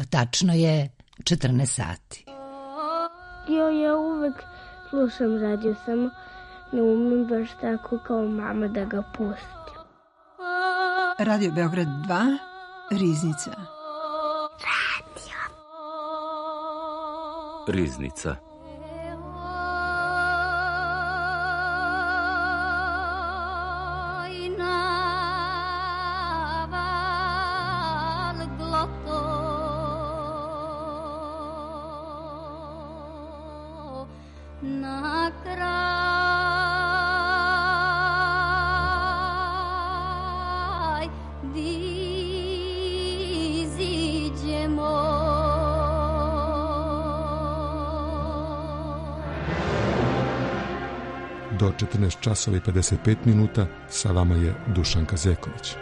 Tačno je 14 sati. Ja uvek slušam radio, samo ne umem baš tako kao mama da ga pustim. Radio Beograd 2, Riznica. Riznica. Do 14 časova i 55 minuta sa vama je Dušanka Zeković.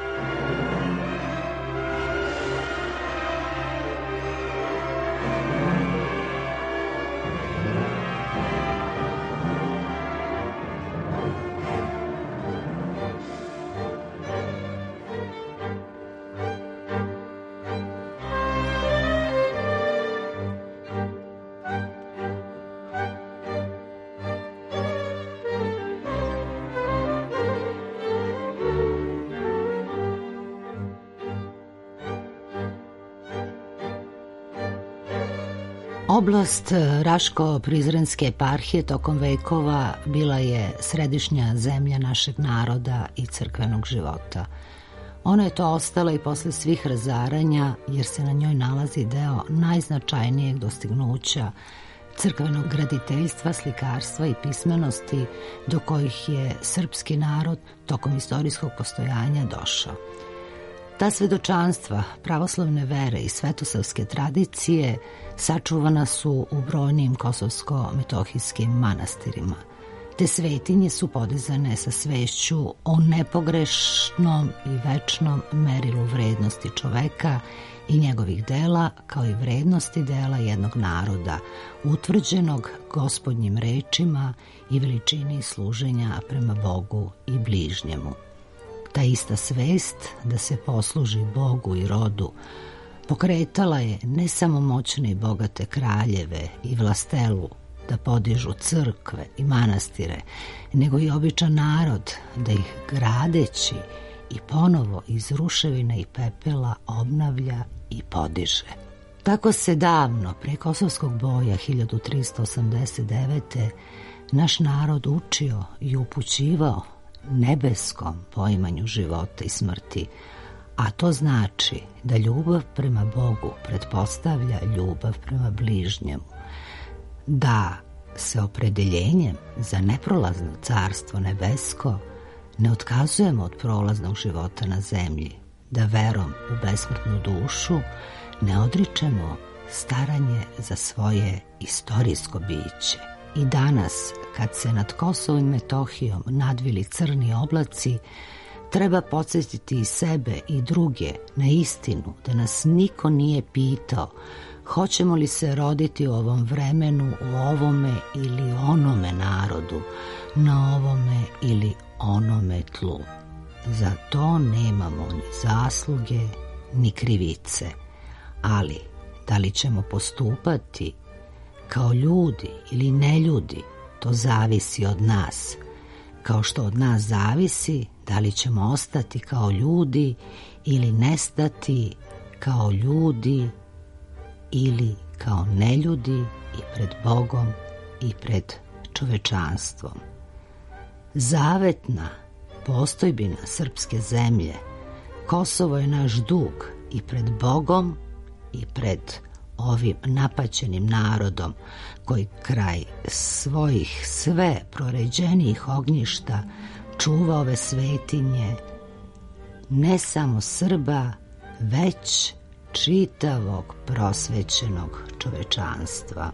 Oblast Raško-Prizrenske eparhije tokom vekova bila je središnja zemlja našeg naroda i crkvenog života. Ona je to ostala i posle svih razaranja, jer se na njoj nalazi deo najznačajnijeg dostignuća crkvenog graditeljstva, slikarstva i pismenosti do kojih je srpski narod tokom istorijskog postojanja došao. Ta svedočanstva pravoslavne vere i svetosavske tradicije sačuvana su u brojnim kosovsko-metohijskim manastirima. Te svetinje su podizane sa svešću o nepogrešnom i večnom merilu vrednosti čoveka i njegovih dela, kao i vrednosti dela jednog naroda, utvrđenog Gospodnjim rečima i veličini služenja prema Bogu i bližnjemu. Ta ista svest da se posluži Bogu i rodu pokretala je ne samo moćne i bogate kraljeve i vlastelu da podižu crkve i manastire, nego i običan narod da ih gradeći i ponovo iz ruševina i pepela obnavlja i podiže. Tako se davno, pre Kosovskog boja 1389. naš narod učio i upućivao nebeskom poimanju života i smrti, a to znači da ljubav prema Bogu pretpostavlja ljubav prema bližnjemu, da se opredeljenjem za neprolazno carstvo nebesko ne otkazujemo od prolaznog života na zemlji, da verom u besmrtnu dušu ne odričemo staranje za svoje istorijsko biće. I danas, kad se nad Kosovom i Metohijom nadvili crni oblaci, treba podsjetiti i sebe i druge na istinu da nas niko nije pitao hoćemo li se roditi u ovom vremenu, u ovome ili onome narodu, na ovome ili onome tlu. Za to nemamo ni zasluge, ni krivice. Ali, da li ćemo postupati kao ljudi ili neljudi, to zavisi od nas. Kao što od nas zavisi da li ćemo ostati kao ljudi ili nestati kao ljudi ili kao neljudi i pred Bogom i pred čovečanstvom. Zavetna postojbina srpske zemlje, Kosovo je naš dug i pred Bogom i pred ovim napaćenim narodom koji kraj svojih sve proređenijih ognjišta čuva ove svetinje ne samo Srba, već čitavog prosvećenog čovečanstva.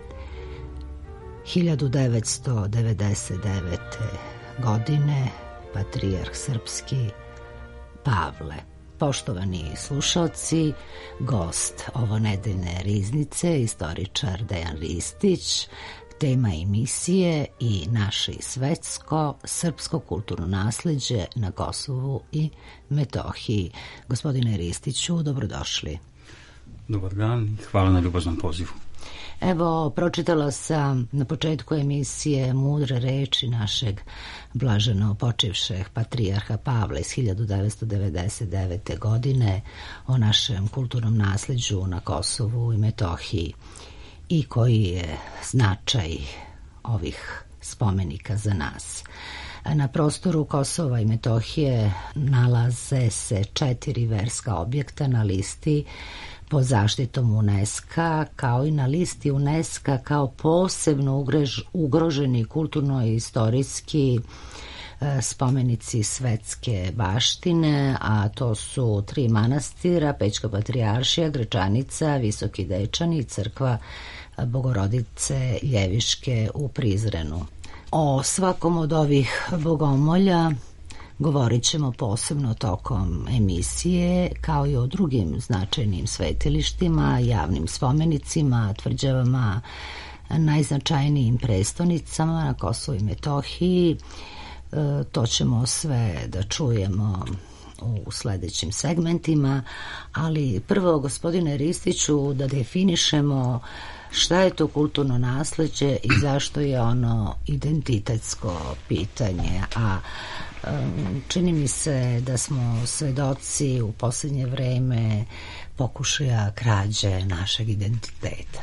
1999. godine patrijarh srpski Pavle. Poštovani slušalci, gost ovonedeljne riznice, istoričar Dejan Ristić, tema emisije i naše svetsko srpsko kulturno nasleđe na Kosovu i Metohiji. Gospodine Ristiću, dobrodošli. Dobar dan i hvala na ljubaznom pozivu. Evo, pročitala sam na početku emisije mudre reči našeg blaženo počivšeg patrijarha Pavla iz 1999. godine o našem kulturnom nasleđu na Kosovu i Metohiji i koji je značaj ovih spomenika za nas. Na prostoru Kosova i Metohije nalaze se 4 verska objekta na listi pod zaštitom UNESCO, kao i na listi UNESCO kao posebno ugroženi kulturno i istorijski spomenici svetske baštine, a to su 3 manastira, Pećka patrijaršija, Gračanica, Visoki Dečani i crkva Bogorodice Ljeviške u Prizrenu. O svakom od ovih bogomolja govorit ćemo posebno tokom emisije, kao i o drugim značajnim svetilištima, javnim spomenicima, tvrđavama, najznačajnijim prestonicama na Kosovu i Metohiji. To ćemo sve da čujemo u sledećim segmentima, ali prvo, gospodine Ristiću, da definišemo šta je to kulturno nasleđe i zašto je ono identitetsko pitanje, a čini mi se da smo svedoci u posljednje vreme pokušaja krađe našeg identiteta.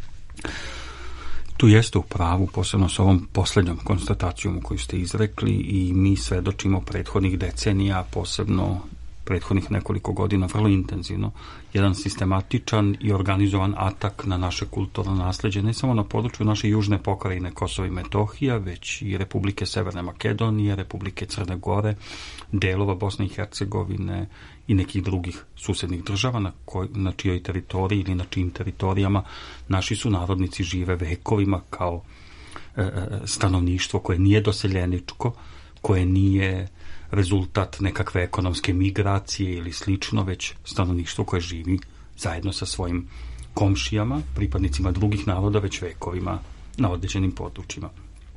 Tu jeste u pravu, posebno s ovom posljednjom konstatacijom koju ste izrekli, i mi svedočimo prethodnih decenija, posebno prethodnih nekoliko godina, vrlo intenzivno, jedan sistematičan i organizovan atak na naše kulturno nasleđe, ne samo na području naše južne pokrajine Kosova i Metohija, već i Republike Severne Makedonije, Republike Crne Gore, delova Bosne i Hercegovine i nekih drugih susednih država na čijoj teritoriji ili na čijim teritorijama naši sunarodnici žive vekovima kao stanovništvo koje nije doseljeničko, koje nije rezultat nekakve ekonomske migracije ili slično, već stanovništvo koje živi zajedno sa svojim komšijama, pripadnicima drugih naroda, već vekovima na određenim područjima.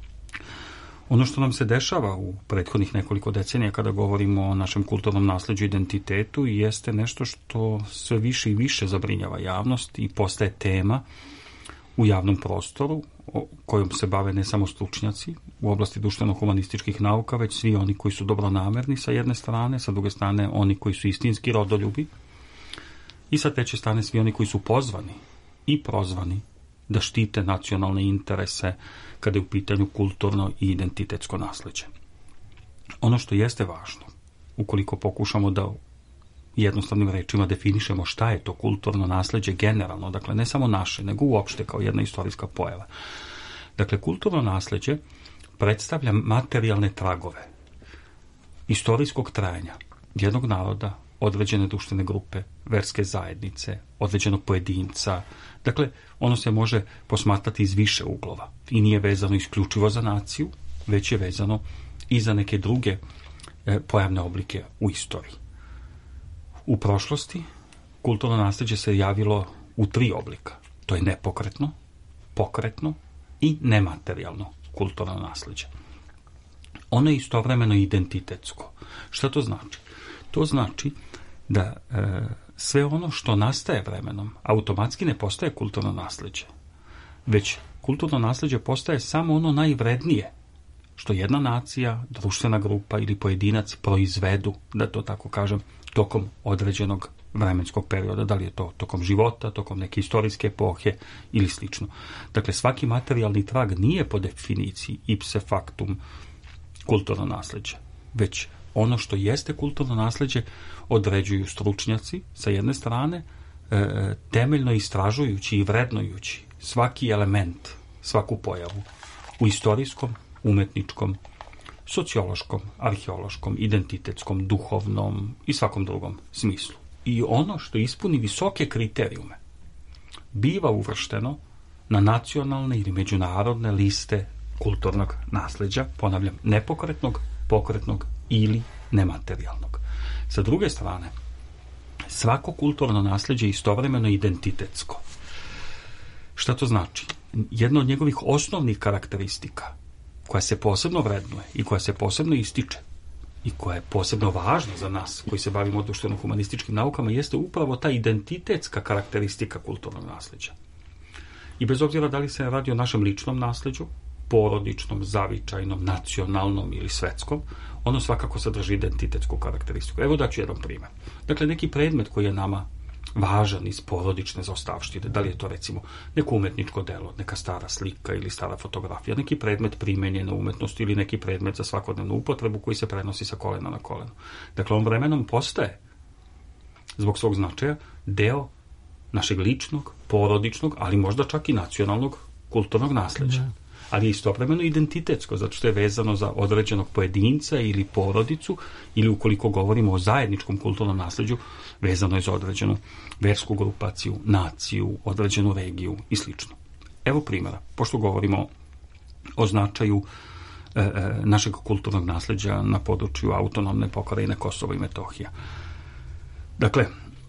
Ono što nam se dešava u prethodnih nekoliko decenija kada govorimo o našem kulturnom nasleđu i identitetu jeste nešto što sve više i više zabrinjava javnost i postaje tema u javnom prostoru, kojom se bave ne samo stručnjaci u oblasti društveno-humanističkih nauka, već svi oni koji su dobronamerni sa jedne strane, sa druge strane oni koji su istinski rodoljubi i sa treće strane svi oni koji su pozvani i prozvani da štite nacionalne interese kada je u pitanju kulturno i identitetsko nasleđe. Ono što jeste važno, ukoliko pokušamo da jednostavnim rečima definišemo šta je to kulturno nasleđe generalno, dakle ne samo naše, nego uopšte kao jedna istorijska pojava. Dakle, kulturno nasleđe predstavlja materijalne tragove istorijskog trajanja jednog naroda, određene društvene grupe, verske zajednice, određenog pojedinca. Dakle, ono se može posmatrati iz više uglova i nije vezano isključivo za naciju, već je vezano i za neke druge pojavne oblike u istoriji. U prošlosti kulturno nasleđe se javilo u 3 oblika. To je nepokretno, pokretno i nematerijalno kulturno nasleđe. Ono je istovremeno identitetsko. Šta to znači? To znači da sve ono što nastaje vremenom automatski ne postaje kulturno nasleđe, već kulturno nasleđe postaje samo ono najvrednije što jedna nacija, društvena grupa ili pojedinac proizvedu, da to tako kažem, tokom određenog vremenskog perioda, da li je to tokom života, tokom neke istorijske epohe ili slično. Dakle, svaki materijalni trag nije po definiciji ipse factum kulturno nasleđe, već ono što jeste kulturno nasleđe određuju stručnjaci sa jedne strane, temeljno istražujući i vrednujući svaki element, svaku pojavu u istorijskom, umetničkom, sociološkom, arheološkom, identitetskom, duhovnom i svakom drugom smislu. I ono što ispuni visoke kriterijume biva uvršteno na nacionalne ili međunarodne liste kulturnog nasleđa, ponavljam, nepokretnog, pokretnog ili nematerijalnog. Sa druge strane, svako kulturno nasleđe je istovremeno identitetsko. Šta to znači? Jedna od njegovih osnovnih karakteristika koja se posebno vrednuje i koja se posebno ističe i koja je posebno važna za nas koji se bavimo društveno-humanističkim naukama jeste upravo ta identitetska karakteristika kulturnog nasleđa. I bez obzira da li se radi o našem ličnom nasleđu, porodičnom, zavičajnom, nacionalnom ili svetskom, ono svakako sadrži identitetsku karakteristiku. Evo daću jedan primjer. Dakle, neki predmet koji je nama važan iz porodične zaostavštine, da li je to recimo neko umetničko delo, neka stara slika ili stara fotografija, neki predmet primenjene umetnosti ili neki predmet za svakodnevnu upotrebu koji se prenosi sa kolena na koleno. Dakle, on vremenom postaje, zbog svog značaja, deo našeg ličnog, porodičnog, ali možda čak i nacionalnog kulturnog nasleđa. Ali je istovremeno identitetsko, zato što je vezano za određenog pojedinca ili porodicu, ili ukoliko govorimo o zajedničkom kulturnom nasleđu, vezano je za određenu versku grupaciju, naciju, određenu regiju i sl. Evo primjera, pošto govorimo o značaju našeg kulturnog nasleđa na području autonomne pokrajine Kosovo i Metohija. Dakle,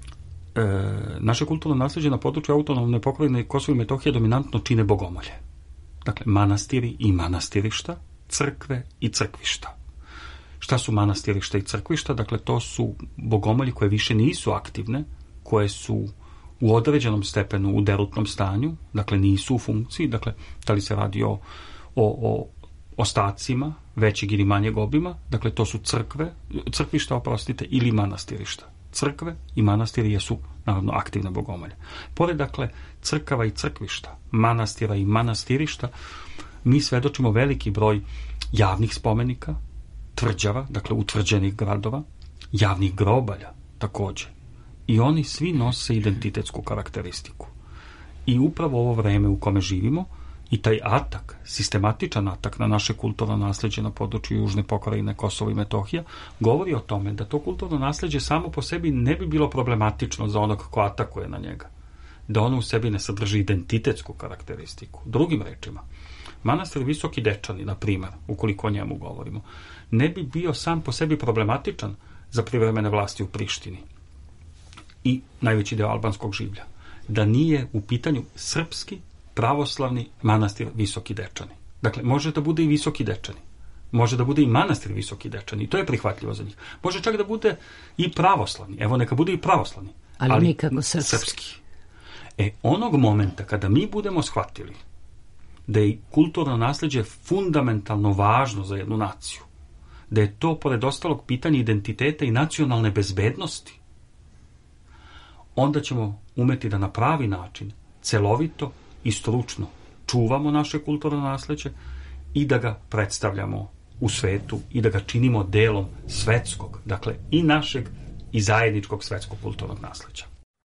naše kulturno nasleđe na području autonomne pokrajine Kosovo i Metohija dominantno čine bogomolje. Dakle, manastiri i manastirišta, crkve i crkvišta. Šta su manastirišta i crkvišta? Dakle, to su bogomolji koje više nisu aktivne, koje su u određenom stepenu u derutnom stanju, dakle nisu u funkciji, dakle, da li se radi o ostacima većeg ili manjeg obima, dakle, to su crkvišta, ili manastirišta. Crkve i manastiri jesu, naravno, aktivne bogomolje. Pored, dakle, crkava i crkvišta, manastira i manastirišta, mi svedočimo veliki broj javnih spomenika, tvrđava, dakle, utvrđenih gradova, javnih grobalja, također. I oni svi nose identitetsku karakteristiku. I upravo ovo vreme u kome živimo i taj atak, sistematičan atak na naše kulturno nasleđe na području južne pokrajine Kosovo i Metohija, govori o tome da to kulturno nasleđe samo po sebi ne bi bilo problematično za onog ko atakuje na njega. Da ono u sebi ne sadrži identitetsku karakteristiku. Drugim rečima, manastir Visoki Dečani, na primjer, ukoliko o njemu govorimo, ne bi bio sam po sebi problematičan za privremene vlasti u Prištini i najveći deo albanskog življa, da nije u pitanju srpski pravoslavni manastir Visoki Dečani. Dakle, može da bude i Visoki Dečani. Može da bude i manastir Visoki Dečani. I to je prihvatljivo za njih. Može čak da bude i pravoslavni. Evo, neka bude i pravoslavni. Ali nikako srpski. Onog momenta kada mi budemo shvatili da je kulturno nasleđe fundamentalno važno za jednu naciju, da je to, pored ostalog, pitanje identiteta i nacionalne bezbednosti, onda ćemo umeti da na pravi način, celovito i stručno čuvamo naše kulturno nasleđe i da ga predstavljamo u svetu i da ga činimo delom svetskog, dakle i našeg i zajedničkog svetskog kulturnog nasleđa.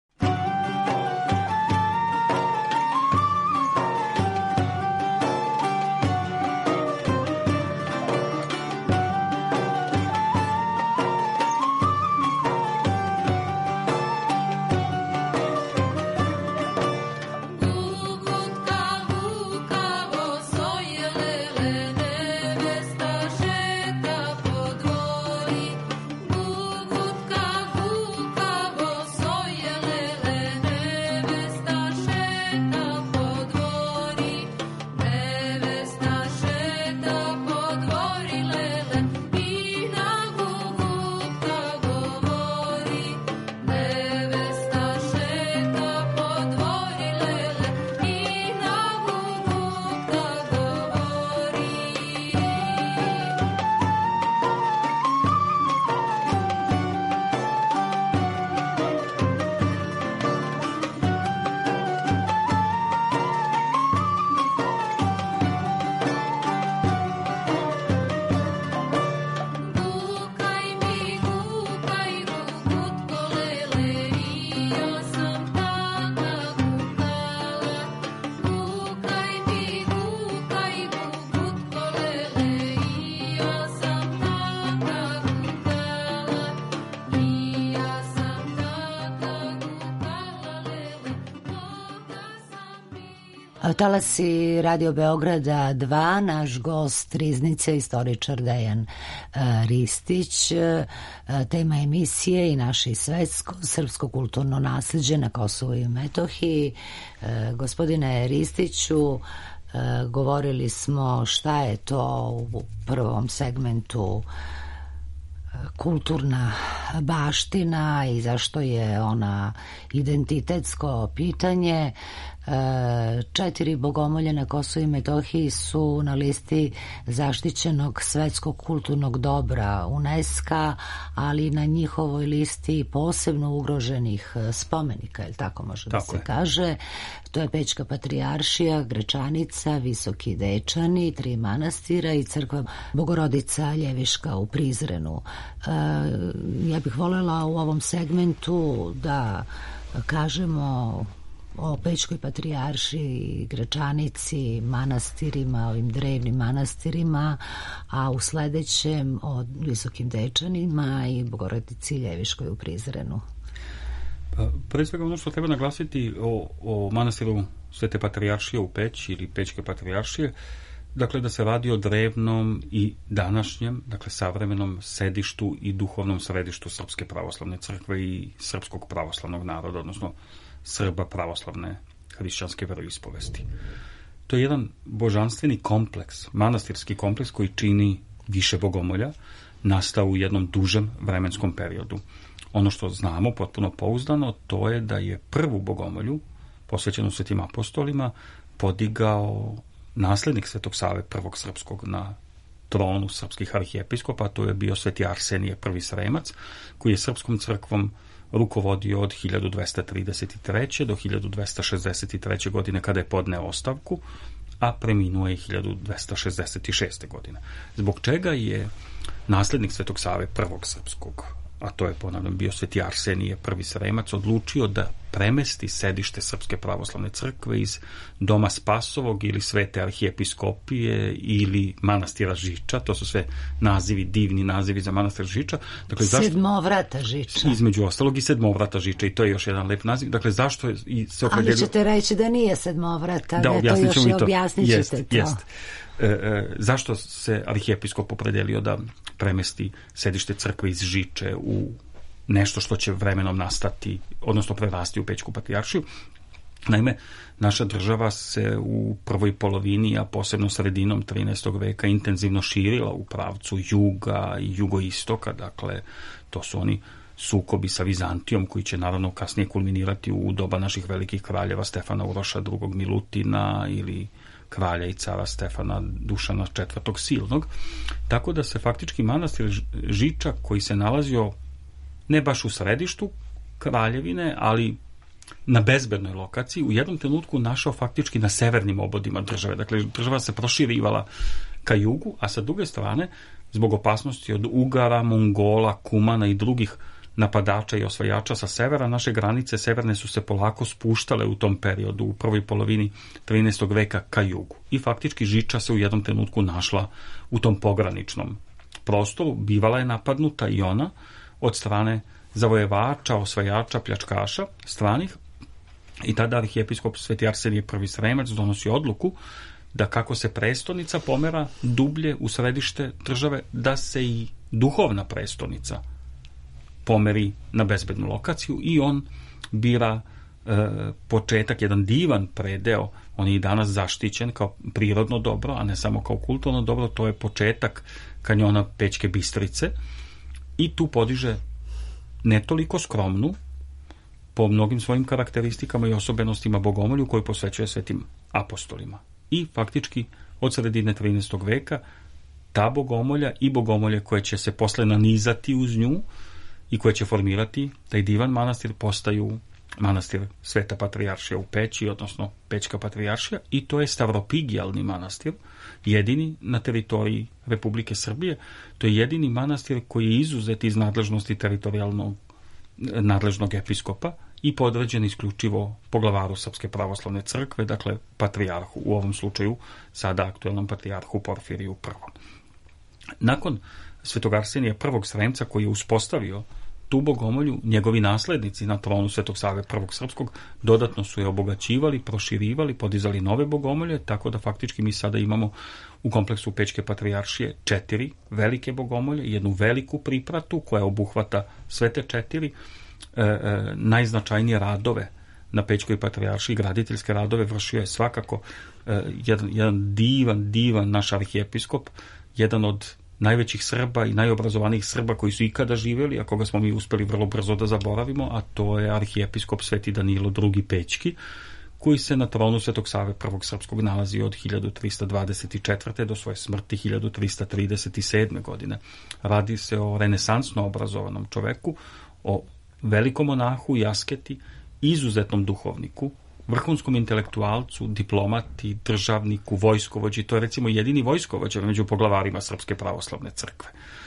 Talasi Radio Beograda 2, naš gost Riznice, istoričar Dejan Ristić. Tema emisije i naše svetsko srpsko kulturno nasleđe na Kosovu i Metohiji. Gospodine Ristiću, govorili smo šta je to u prvom segmentu kulturna baština i zašto je ona identitetsko pitanje. 4 bogomolje na Kosovu i Metohiji su na listi zaštićenog svetskog kulturnog dobra UNESCO, ali na njihovoj listi posebno ugroženih spomenika, ili tako može da se kaže. To je Pećka patrijaršija, Gračanica, Visoki Dečani, 3 manastira i crkva Bogorodica Ljeviška u Prizrenu. Ja bih voljela u ovom segmentu da kažemo o Pećkoj patrijaršiji, Gračanici, manastirima, ovim drevnim manastirima, a u sledećem o Visokim Dečanima i Bogorodici Ljeviškoj u Prizrenu. Pre svega ono što treba naglasiti o manastiru Svete patrijaršije u Peći ili Pećke patrijaršije, dakle da se radi o drevnom i današnjem, dakle savremenom sedištu i duhovnom središtu Srpske pravoslavne crkve i srpskog pravoslavnog naroda, odnosno Srba pravoslavne hrišćanske veroispovesti. To je jedan božanstveni kompleks, manastirski kompleks koji čini više bogomolja, nastao u jednom dužem vremenskom periodu. Ono što znamo potpuno pouzdano, to je da je prvu bogomolju, posvećenu Svetim apostolima, podigao naslednik Svetog Save prvog srpskog na tronu srpskih arhijepiskopa, to je bio Sveti Arsenije prvi Sremac, koji je srpskom crkvom rukovodio od 1233. do 1263. godine kada je podneo ostavku, a preminuo je 1266. godine. Zbog čega je naslednik Svetog Save prvog srpskog, a to je, ponavljam, bio Sveti Arsenije prvi Sremac, odlučio da premesti sedište Srpske pravoslavne crkve iz Doma Spasovog ili Svete arhijepiskopije ili manastira Žiča, to su sve nazivi, divni nazivi za manastir Žiča. Dakle, Sedmovrata Žiča. Između ostalog i Sedmovrata Žiča, i to je još jedan lep naziv. Dakle, zašto je se opredelio... Ali ćete reći da nije Sedmovrata, da objasnit ćete to. Jest. Zašto se arhijepiskop opredelio da premesti sedište crkve iz Žiče u nešto što će vremenom nastati, odnosno prerasti u Pećku patrijaršiju? Naime, naša država se u prvoj polovini, a posebno sredinom 13. veka intenzivno širila u pravcu juga i jugoistoka, dakle, to su oni sukobi sa Vizantijom, koji će naravno kasnije kulminirati u doba naših velikih kraljeva Stefana Uroša II. Milutina ili kralja i cara Stefana Dušana IV. Silnog. Tako da se faktički manastir Žiča, koji se nalazio ne baš u središtu kraljevine, ali na bezbednoj lokaciji, u jednom trenutku našao faktički na severnim obodima države. Dakle, država se proširivala ka jugu, a sa druge strane, zbog opasnosti od Ugara, Mongola, Kumana i drugih napadača i osvajača sa severa, naše granice severne su se polako spuštale u tom periodu, u prvoj polovini 13. veka ka jugu. I faktički Žiča se u jednom trenutku našla u tom pograničnom prostoru. Bivala je napadnuta i ona od strane zavojevača, osvajača, pljačkaša stranih, i tada arhijepiskop Sveti Arsenije prvi Sremac donosi odluku da kako se prestonica pomera dublje u središte države, da se i duhovna prestonica pomeri na bezbednu lokaciju, i on bira početak, jedan divan predeo, on je i danas zaštićen kao prirodno dobro, a ne samo kao kulturno dobro, to je početak kanjona Pećke Bistrice, i tu podiže ne toliko skromnu, po mnogim svojim karakteristikama i osobenostima, bogomolju koju posvećuje Svetim apostolima. I faktički od sredine 13. veka ta bogomolja i bogomolje koje će se posle nanizati uz nju i koje će formirati taj divan manastir postaju manastir Sveta patrijaršija u Peći, odnosno Pećka patrijaršija, i to je stavropigijalni manastir, jedini na teritoriji Republike Srbije. To je jedini manastir koji je izuzet iz nadležnosti nadležnog episkopa i podređen isključivo poglavaru Srpske pravoslavne crkve, dakle patrijarhu, u ovom slučaju sada aktuelnom patrijarhu Porfiriju I. Nakon Svetog Arsenija prvog Sremca, koji je uspostavio tu bogomolju, njegovi naslednici na tronu Svetog Save prvog srpskog dodatno su je obogaćivali, proširivali, podizali nove bogomolje, tako da faktički mi sada imamo u kompleksu Pećke patrijaršije 4 velike bogomolje, jednu veliku pripratu koja obuhvata sve te 4 najznačajnije radove na Pećkoj patrijaršiji, graditeljske radove vršio je svakako jedan divan naš arhijepiskop, jedan od najvećih Srba i najobrazovanijih Srba koji su ikada živjeli, a koga smo mi uspeli vrlo brzo da zaboravimo, a to je arhijepiskop Sveti Danilo II. Pećki, koji se na tronu Svetog Save I. Srpskog nalazi od 1324. do svoje smrti 1337. godine. Radi se o renesansno obrazovanom čoveku, o velikom monahu i asketi, izuzetnom duhovniku, vrhunskom intelektualcu, diplomati, državniku, vojskovođi. To je recimo jedini vojskovođa među poglavarima Srpske pravoslavne crkve.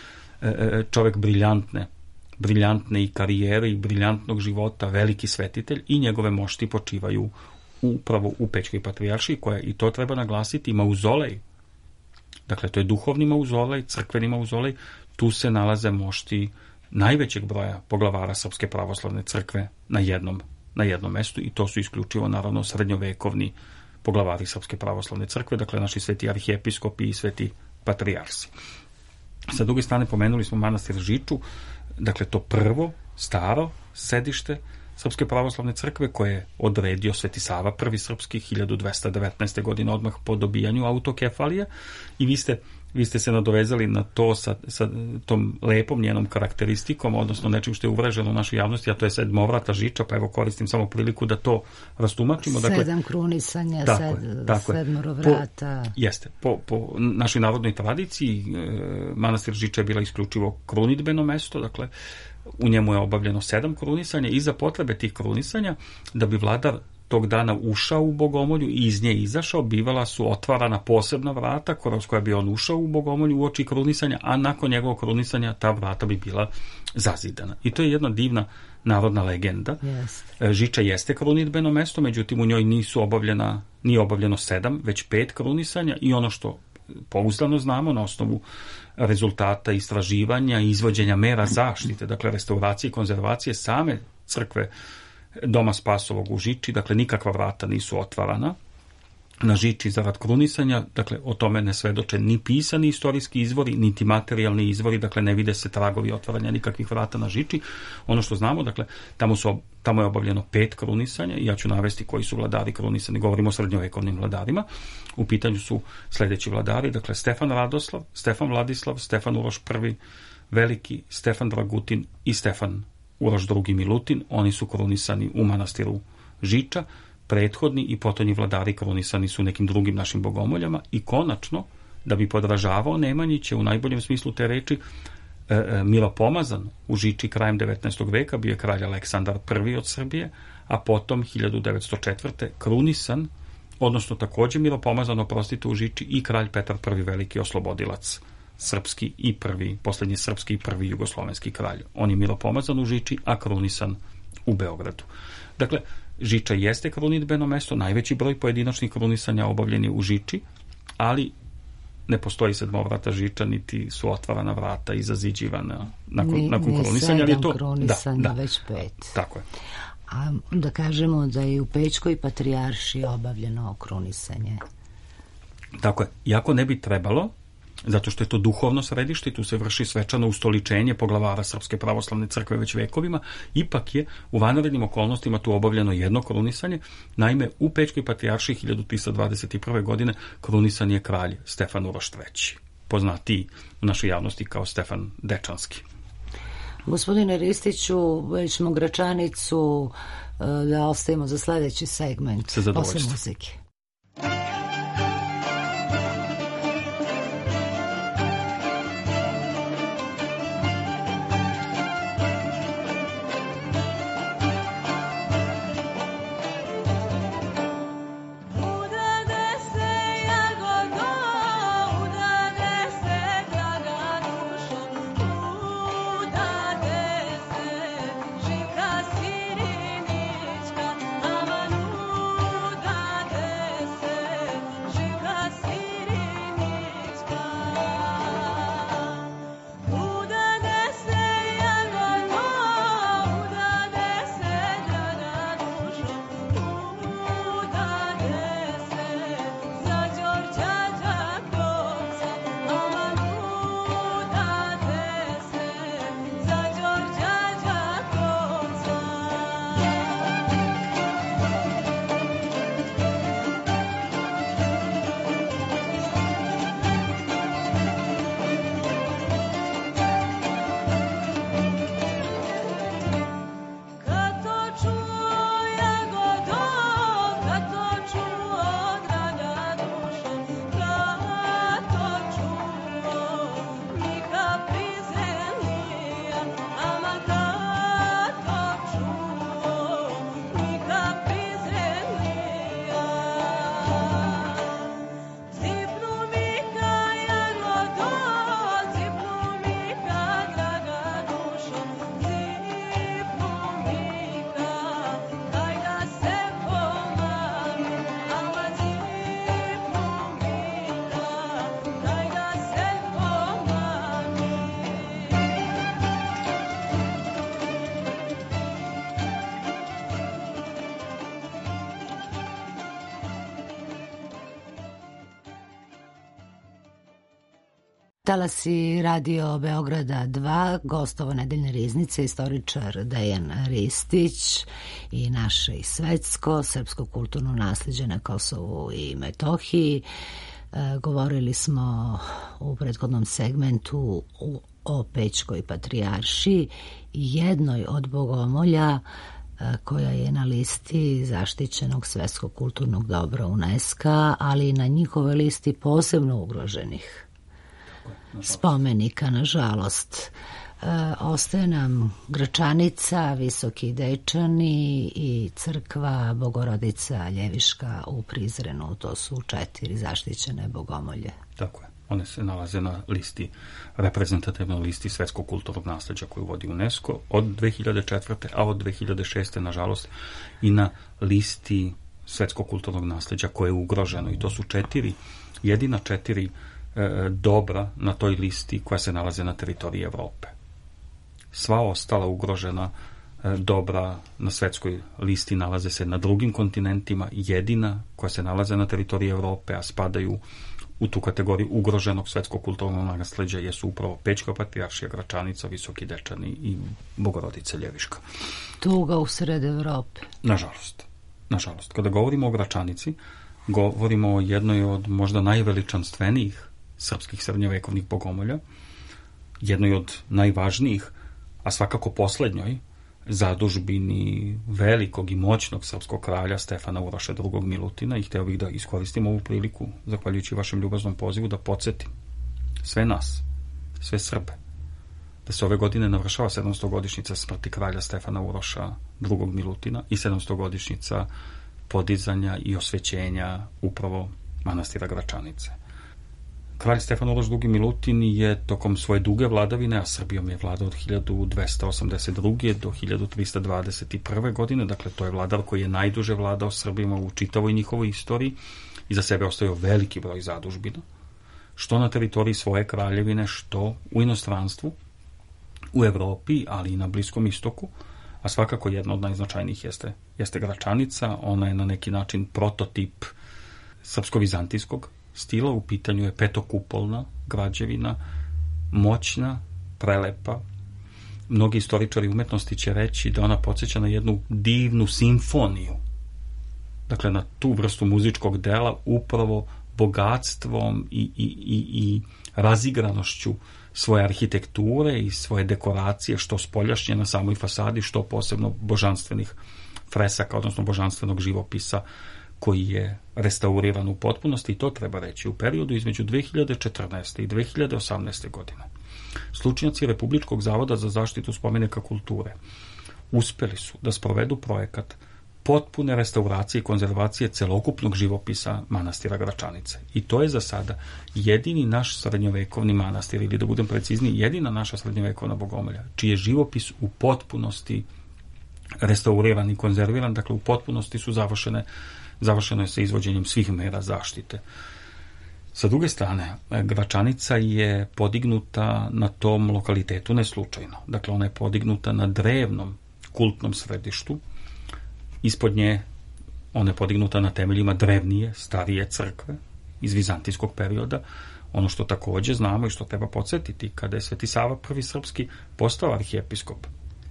Čovek briljantne i karijere i briljantnog života, veliki svetitelj, i njegove mošti počivaju upravo u Pećkoj patrijaršiji, koja, i to treba naglasiti, mauzolej. Dakle, to je duhovni mauzolej, crkveni mauzolej. Tu se nalaze mošti najvećeg broja poglavara Srpske pravoslavne crkve na jednom mestu, i to su isključivo, naravno, srednjovekovni poglavari Srpske pravoslavne crkve, dakle, naši sveti arhijepiskopi i sveti patrijarsi. Sa druge strane, pomenuli smo manastir Žiču, dakle, to prvo, staro sedište Srpske pravoslavne crkve, koje je odredio Sveti Sava I. Srpski 1219. godine, odmah po dobijanju autokefalije, i vi ste se nadovezali na to sa tom lepom njenom karakteristikom, odnosno nečim što je uvreženo u našoj javnosti, a to je sedmovrata žiča, pa evo koristim samo priliku da to rastumačimo. Dakle, 7 krunisanja, sedmoro vrata. Jeste. Po našoj narodnoj tradiciji manastir Žiča je bila isključivo krunidbeno mesto, dakle, u njemu je obavljeno 7 krunisanja, i za potrebe tih krunisanja, da bi vladar tog dana ušao u Bogomolju i iz nje izašao, bivala su otvarana posebna vrata kroz koja bi on ušao u Bogomolju uoči krunisanja, a nakon njegovog krunisanja ta vrata bi bila zazidana. I to je jedna divna narodna legenda. Yes. Žiča jeste krunidbeno mesto, međutim u njoj nije obavljeno 7, već 5 krunisanja, i ono što pouzdano znamo na osnovu rezultata istraživanja i izvođenja mera zaštite, dakle restauracije i konzervacije same crkve Doma Spasovog u Žiči, dakle nikakva vrata nisu otvarana na Žiči zarad krunisanja, dakle o tome ne svedoče ni pisani istorijski izvori, niti materijalni izvori, dakle ne vide se tragovi otvaranja nikakvih vrata na Žiči. Ono što znamo, dakle, tamo je obavljeno 5 krunisanja, i ja ću navesti koji su vladari krunisani, govorimo o srednjovekovnim vladarima. U pitanju su sledeći vladari, dakle Stefan Radoslav, Stefan Vladislav, Stefan Uroš I Veliki, Stefan Dragutin i Stefan Uroš II Milutin. Oni su krunisani u manastiru Žiča. Prethodni i potonji vladari krunisani su nekim drugim našim bogomoljama, i konačno, da bi podražavao Nemanjiće u najboljem smislu te reči, Miropomazan u Žiči krajem 19. veka bio je kralj Aleksandar I od Srbije, a potom 1904. krunisan, odnosno takođe Miropomazan, oprostite, u Žiči, i kralj Petar I Veliki oslobodilac srpski i poslednji srpski i prvi jugoslovenski kralj. On je Miropomazan u Žiči, a krunisan u Beogradu. Dakle, Žiča jeste krunidbeno mesto, najveći broj pojedinačnih krunisanja obavljen je u Žiči, ali ne postoji sedmovrata Žiča, niti su otvarana vrata i zaziđivana nakon krunisanja. Ni 7 krunisanja, već 5. Tako je. A da kažemo da je u Pećkoj patrijaršiji obavljeno krunisanje. Tako je. Iako ne bi trebalo, zato što je to duhovno središte i tu se vrši svečano ustoličenje poglavara Srpske pravoslavne crkve već vekovima, ipak je u vanrednim okolnostima tu obavljeno jedno krunisanje. Naime, u Pećkoj patrijaršiji 1321. godine krunisan je kralj Stefan Uroš III, poznatiji u našoj javnosti kao Stefan Dečanski. Gospodine Ristiću, već smo Gračanicu da ostavimo za sledeći segment posle muzike. Žika Sirinička, aman udade Talasi Radio Beograda 2, gostovo nedeljne riznice, istoričar Dejan Ristić i naše i svetsko, srpsko kulturno naslijeđe na Kosovu i Metohiji. Govorili smo u prethodnom segmentu o Pećkoj patrijaršiji, jednoj od bogomolja koja je na listi zaštićenog svetskog kulturnog dobra UNESCO, ali i na njihovoj listi posebno ugroženih spomenika, nažalost. Ostaje nam Gračanica, Visoki Dečani i crkva Bogorodica Ljeviška u Prizrenu. To su 4 zaštićene bogomolje. Tako je. One se nalaze na listi, reprezentativnoj listi svetskog kulturnog nasleđa koju vodi UNESCO od 2004. a od 2006. nažalost i na listi svetskog kulturnog nasleđa koje je ugroženo. I to su 4, jedina 4 dobra na toj listi koja se nalaze na teritoriji Evrope. Sva ostala ugrožena dobra na svetskoj listi nalaze se na drugim kontinentima. Jedina koja se nalaze na teritoriji Evrope, a spadaju u tu kategoriju ugroženog svetskog kulturnog nasleđa, jesu upravo Pećka patrijaršija, Gračanica, Visoki Dečani i Bogorodica Ljeviška. Tuga u sred Evrope. Nažalost. Kada govorimo o Gračanici, govorimo o jednoj od možda najveličanstvenijih srpskih srednjovekovnih bogomolja, jednoj od najvažnijih, a svakako poslednjoj zadužbini velikog i moćnog srpskog kralja Stefana Uroša II. Milutina, i hteo bih da iskoristim ovu priliku, zahvaljujući vašem ljubaznom pozivu, da podsjetim sve nas, sve Srbe, da se ove godine navršava 700-godišnjica smrti kralja Stefana Uroša II. Milutina i 700-godišnjica podizanja i osvećenja upravo manastira Gračanice. Kralj Stefan Uroš II. Milutin je tokom svoje duge vladavine, a Srbijom je vladao od 1282. do 1321. godine, dakle to je vladar koji je najduže vladao Srbima u čitavoj njihovoj istoriji, iza sebe ostavio veliki broj zadužbina, što na teritoriji svoje kraljevine, što u inostranstvu, u Evropi, ali i na Bliskom istoku, a svakako jedna od najznačajnijih jeste Gračanica. Ona je na neki način prototip srpsko-vizantijskog stila. U pitanju je petokupolna građevina, moćna, prelepa. Mnogi istoričari umetnosti će reći da ona podsjeća na jednu divnu simfoniju. Dakle, na tu vrstu muzičkog dela upravo bogatstvom i razigranošću svoje arhitekture i svoje dekoracije, što spoljašnje na samoj fasadi, što posebno božanstvenih fresaka, odnosno božanstvenog živopisa koji je restauriran u potpunosti. I to treba reći, u periodu između 2014. i 2018. godine stručnjaci Republičkog zavoda za zaštitu spomenika kulture uspeli su da sprovedu projekat potpune restauracije i konzervacije celokupnog živopisa manastira Gračanice. I to je za sada jedini naš srednjovekovni manastir, ili da budem precizniji, jedina naša srednjovekovna bogomolja, čiji je živopis u potpunosti restauriran i konzerviran, dakle u potpunosti su završeno je sa izvođenjem svih mera zaštite. Sa druge strane, Gračanica je podignuta na tom lokalitetu neslučajno. Dakle, ona je podignuta na drevnom kultnom središtu. Ispod nje ona je podignuta na temeljima drevnije, starije crkve iz vizantijskog perioda. Ono što takođe znamo i što treba podsjetiti, kada je Sveti Sava I Srpski postao arhijepiskop,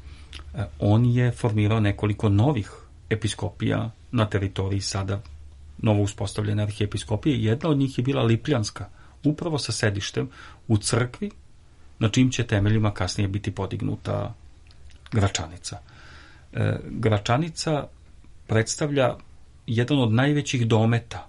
on je formirao nekoliko novih episkopija na teritoriji sada novo uspostavljene arhijepiskopije. Jedna od njih je bila Lipljanska, upravo sa sedištem u crkvi, na čim će temeljima kasnije biti podignuta Gračanica. Gračanica predstavlja jedan od najvećih dometa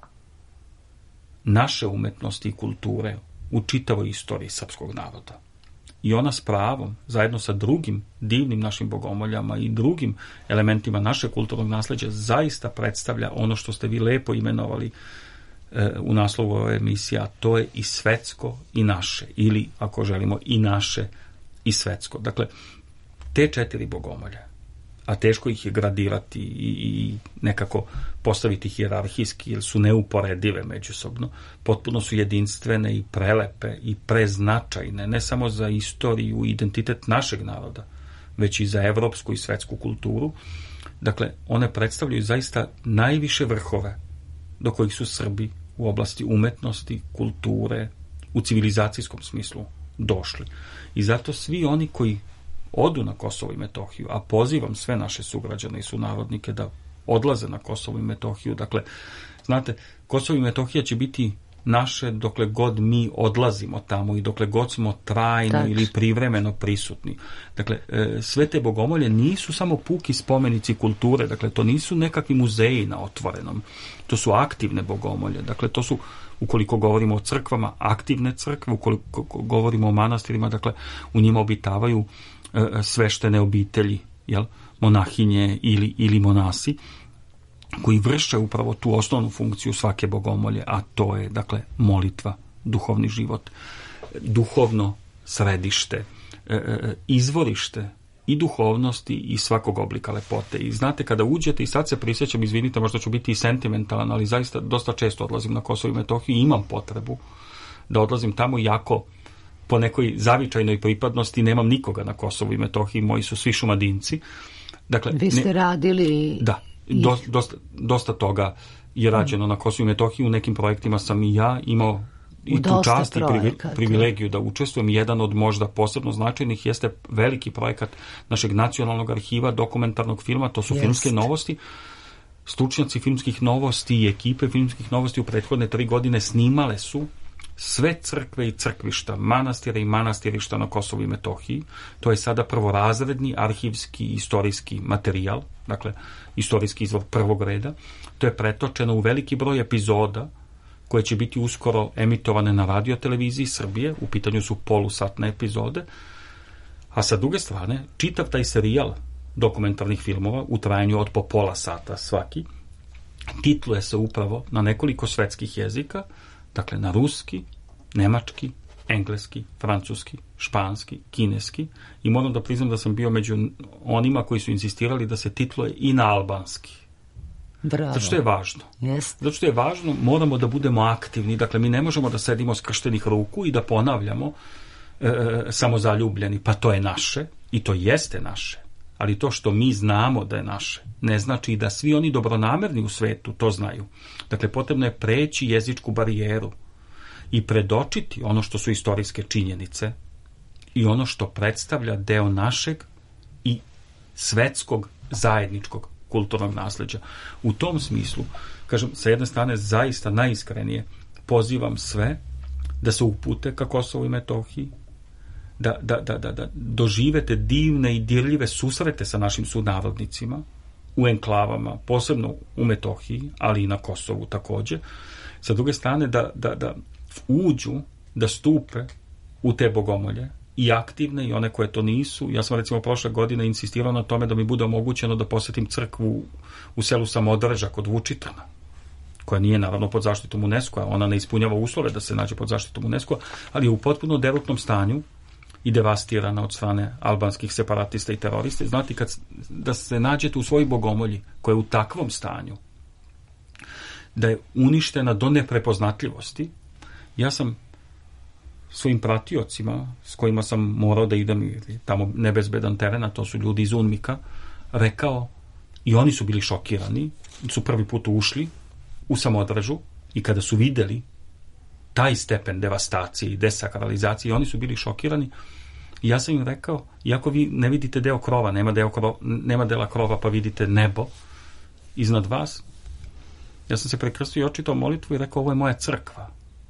naše umetnosti i kulture u čitavoj istoriji srpskog naroda. I ona s pravom, zajedno sa drugim divnim našim bogomoljama i drugim elementima našeg kulturnog nasleđa, zaista predstavlja ono što ste vi lepo imenovali u naslovu ove emisije, a to je i svetsko i naše, ili ako želimo i naše i svetsko. Dakle, te 4 bogomolja, a teško ih je gradirati i nekako postaviti hijerarhijski, jer su neuporedive međusobno, potpuno su jedinstvene i prelepe i preznačajne, ne samo za istoriju i identitet našeg naroda, već i za evropsku i svetsku kulturu. Dakle, one predstavljaju zaista najviše vrhove do kojih su Srbi u oblasti umetnosti, kulture, u civilizacijskom smislu došli. I zato svi oni koji odu na Kosovo i Metohiju, a pozivam sve naše sugrađane i sunarodnike da odlaze na Kosovo i Metohiju. Dakle, znate, Kosovo i Metohija će biti naše dokle god mi odlazimo tamo i dokle god smo trajno ili privremeno prisutni. Dakle, sve te bogomolje nisu samo puki spomenici kulture, dakle, to nisu nekakvi muzeji na otvorenom, to su aktivne bogomolje, dakle, to su, ukoliko govorimo o crkvama, aktivne crkve, ukoliko govorimo o manastirima, dakle, u njima obitavaju sveštene obitelji, jel, monahinje ili monasi, koji vrše upravo tu osnovnu funkciju svake bogomolje, a to je, dakle, molitva, duhovni život, duhovno središte, izvorište i duhovnosti i svakog oblika lepote. I znate, kada uđete, i sad se prisjećam, izvinite, možda ću biti i sentimentalan, ali zaista dosta često odlazim na Kosovo i Metohiju i imam potrebu da odlazim tamo, iako po nekoj zavičajnoj pripadnosti nemam nikoga na Kosovu i Metohiji, moji su svi Šumadinci. Dakle, vi ste radili... Da. Dosta toga je rađeno na Kosovu i Metohiji. U nekim projektima sam i ja imao i tu čast i privilegiju da učestvujem. Jedan od možda posebno značajnih jeste veliki projekat našeg nacionalnog arhiva dokumentarnog filma, to su filmske novosti. Stručnjaci filmskih novosti i ekipe filmskih novosti u prethodne 3 godine snimale su sve crkve i crkvišta, manastire i manastirišta na Kosovu i Metohiji. To je sada prvorazredni arhivski istorijski materijal, dakle istorijski izvor prvog reda. To je pretočeno u veliki broj epizoda koje će biti uskoro emitovane na radioteleviziji Srbije. U pitanju su polusatne epizode. A sa druge strane, čitav taj serijal dokumentarnih filmova u trajanju od po pola sata svaki titluje se upravo na nekoliko svetskih jezika, dakle na ruski, nemački, engleski, francuski, španski, kineski, i moram da priznam da sam bio među onima koji su insistirali da se titluje i na albanski. Bravo. Zato što je važno. Zato što je važno, moramo da budemo aktivni, dakle mi ne možemo da sedimo skrštenih ruku i da ponavljamo samozaljubljeni, pa to je naše, i to jeste naše, ali to što mi znamo da je naše ne znači i da svi oni dobronamerni u svetu to znaju. Dakle, potrebno je preći jezičku barijeru i predočiti ono što su istorijske činjenice i ono što predstavlja deo našeg i svetskog zajedničkog kulturnog nasleđa. U tom smislu, kažem, sa jedne strane zaista najiskrenije pozivam sve da se upute ka Kosovu i Metohiji, da doživete divne i dirljive susrete sa našim sunarodnicima u enklavama, posebno u Metohiji, ali i na Kosovu takođe. Sa druge strane, da uđu, da stupe u te bogomolje, i aktivne i one koje to nisu. Ja sam recimo prošle godine insistirao na tome da mi bude omogućeno da posjetim crkvu u selu Samodreža kod Vučitrna, koja nije naravno pod zaštitom UNESCO-a, ona ne ispunjava uslove da se nađe pod zaštitom UNESCO-a, ali je u potpuno derutnom stanju i devastirana od strane albanskih separatista i terorista. Znate, da se nađete u svojoj bogomolji koja je u takvom stanju, da je uništena do neprepoznatljivosti, ja sam svojim pratiocima s kojima sam morao da idem tamo nebezbedan teren, a to su ljudi iz UNMIK-a, rekao, i oni su bili šokirani, su prvi put ušli u Samodrežu i kada su videli taj stepen devastacije i desakralizacije, oni su bili šokirani. I ja sam im rekao, iako vi ne vidite deo krova, nema dela krova, pa vidite nebo iznad vas, ja sam se prekrstio i očitao molitvu i rekao, ovo je moja crkva.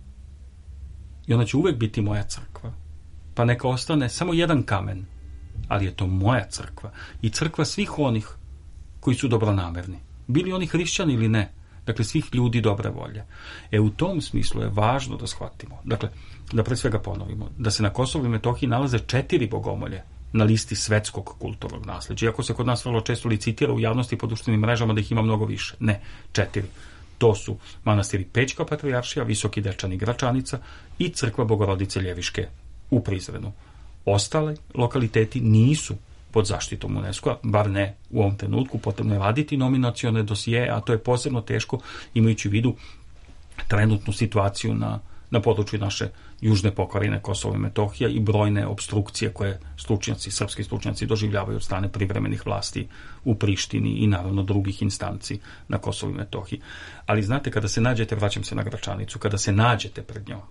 I ona će uvek biti moja crkva. Pa neka ostane samo jedan kamen, ali je to moja crkva. I crkva svih onih koji su dobronamerni. Bili oni hrišćani ili ne. Dakle, svih ljudi dobre volje. U tom smislu je važno da shvatimo. Dakle, da pre svega ponovimo, da se na Kosovu i Metohiji nalaze 4 bogomolje na listi svetskog kulturnog nasleđa. Iako se kod nas vrlo često licitira u javnosti i po društvenim mrežama da ih ima mnogo više. Ne, 4. To su manastiri Pećka patrijaršija, Visoki Dečani Gračanica i crkva Bogorodice Ljeviške u Prizrenu. Ostale lokaliteti nisu pod zaštitom UNESCO-a, bar ne u ovom trenutku. Potrebno je raditi nominacione dosije, a to je posebno teško imajući u vidu trenutnu situaciju na području naše južne pokrajine Kosova i Metohija i brojne opstrukcije koje srpski stručnjaci doživljavaju od strane privremenih vlasti u Prištini i naravno drugih instanci na Kosovu i Metohiji. Ali znate, kada se nađete, vraćam se na Gračanicu, kada se nađete pred njom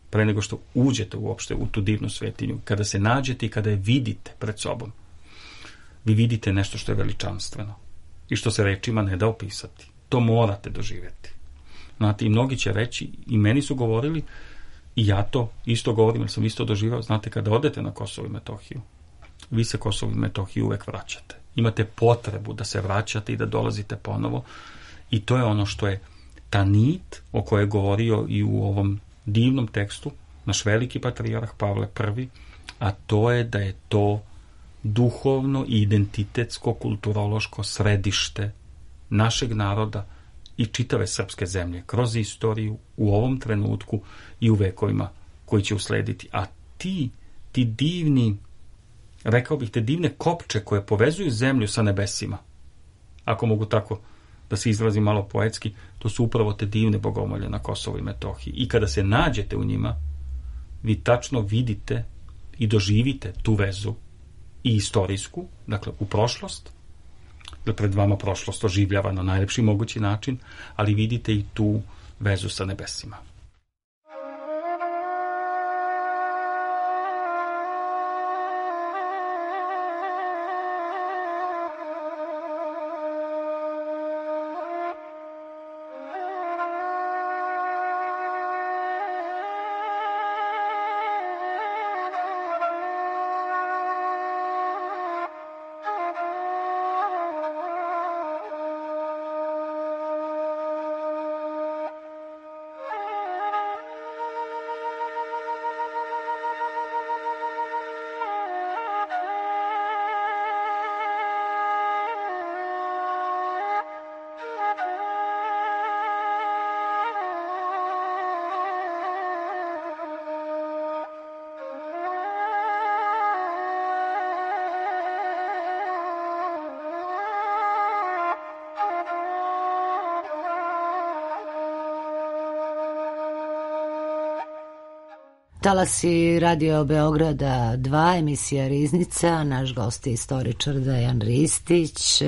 pre nego što uđete uopšte u tu divnu svetinju, kada se nađete i kada je vidite pred sobom, vi vidite nešto što je veličanstveno i što se rečima ne da opisati. To morate doživjeti. Znate, i mnogi će reći, i meni su govorili, i ja to isto govorim, jer sam isto doživao, znate, kada odete na Kosovo i Metohiju, vi se Kosovo i Metohiju uvek vraćate. Imate potrebu da se vraćate i da dolazite ponovo, i to je ono što je ta nit o kojoj je govorio i u ovom divnom tekstu naš veliki patrijarh Pavle I, a to je da je to duhovno i identitetsko kulturološko središte našeg naroda i čitave srpske zemlje kroz istoriju u ovom trenutku i u vekovima koji će uslediti. A ti divni, rekao bih, te divne kopče koje povezuju zemlju sa nebesima, ako mogu tako da se izrazim malo poetski, to su upravo te divne bogomolje na Kosovu i Metohiji. I kada se nađete u njima, vi tačno vidite i doživite tu vezu i istorijsku, dakle u prošlost, jer pred vama prošlost oživljava na najlepši mogući način, ali vidite i tu vezu sa nebesima. Talasi Radio Beograda 2, emisija Riznica, naš gost je istoričar Dejan Ristić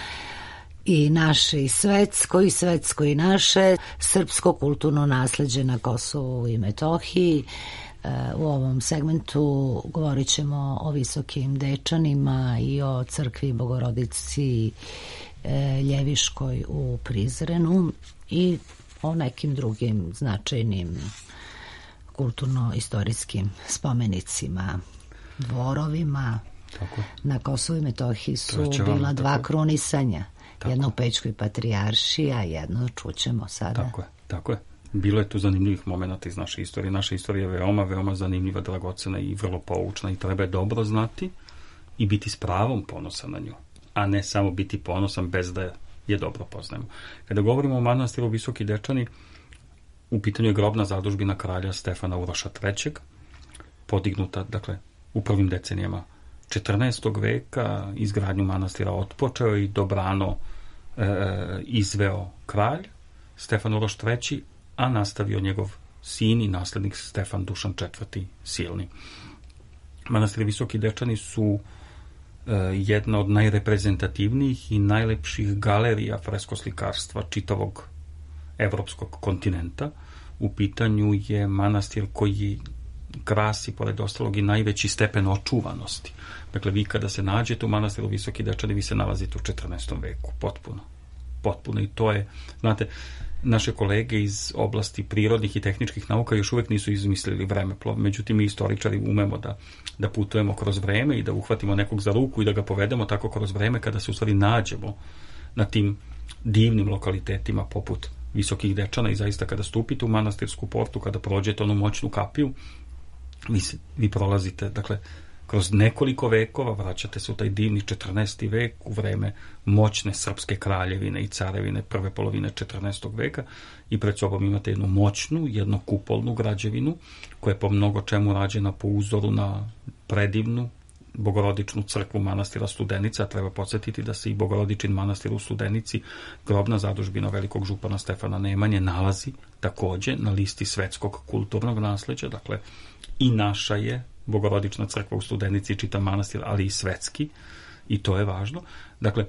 i naše i svetsko i naše srpsko kulturno nasleđe na Kosovu i Metohiji. U ovom segmentu govorit ćemo o Visokim Dečanima i o crkvi Bogorodici Ljeviškoj u Prizrenu i o nekim drugim značajnim kulturno-istorijskim spomenicima, dvorovima. Tako. Na Kosovu i Metohiji su bila dva krunisanja. Tako. Jedno u Pećkoj patrijaršiji, a jedno čućemo sada. Tako je. Bilo je tu zanimljivih momenata iz naše istorije. Naša istorija je veoma zanimljiva, dragocena i vrlo poučna i treba je dobro znati i biti s pravom ponosan na nju, a ne samo biti ponosan bez da je dobro poznajemo. Kada govorimo o manastiru Visoki Dečani, u pitanju je grobna zadužbina kralja Stefana Uroša III, podignuta, dakle, u prvim decenijama 14. veka, izgradnju manastira otpočeo i dobrano izveo kralj Stefan Uroš III, a nastavio njegov sin i naslednik Stefan Dušan IV Silni. Manastiri Visoki Dečani su jedna od najreprezentativnijih i najlepših galerija freskoslikarstva čitavog evropskog kontinenta. U pitanju je manastir koji krasi, pored ostalog, i najveći stepen očuvanosti. Dakle, vi kada se nađete u manastiru Visoki Dečani, vi se nalazite u 14. veku, potpuno. I to je, znate, naše kolege iz oblasti prirodnih i tehničkih nauka još uvek nisu izmislili vremeplov, međutim mi istoričari umemo da putujemo kroz vreme i da uhvatimo nekog za ruku i da ga povedemo tako kroz vreme kada se u stvari nađemo na tim divnim lokalitetima poput Visokih Dečana i zaista kada stupite u manastirsku portu, kada prođete onu moćnu kapiju, vi prolazite, dakle, kroz nekoliko vekova, vraćate se u taj divni 14. vek, u vreme moćne srpske kraljevine i carevine prve polovine 14. veka i pred sobom imate jednu moćnu, jednokupolnu građevinu koja je po mnogo čemu rađena po uzoru na predivnu Bogorodičnu crkvu manastira Studenica. Treba podsjetiti da se i Bogorodičin manastir u Studenici, grobna zadužbina velikog župana Stefana Nemanje, nalazi takođe na listi svetskog kulturnog nasleđa, dakle i naša je Bogorodična crkva u Studenici, čita manastir, ali i svetski, i to je važno. Dakle,